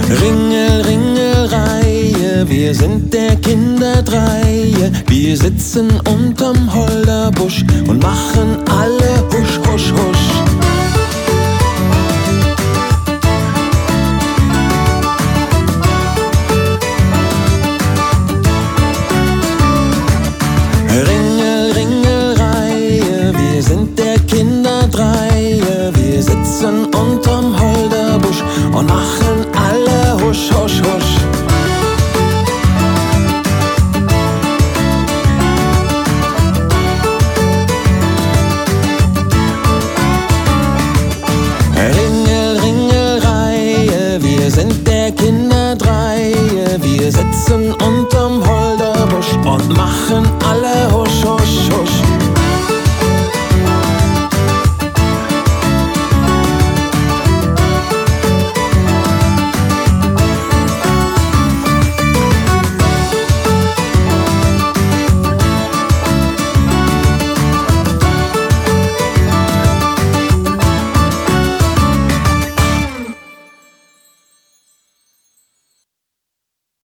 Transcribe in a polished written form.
Ringel, Ringelreihe, wir sind der Kinderdreihe. Wir sitzen unterm Holderbusch und machen alle husch, husch, husch. Ringel, Ringelreihe, wir sind der Kinderdreihe. Wir sitzen unterm Holderbusch und machen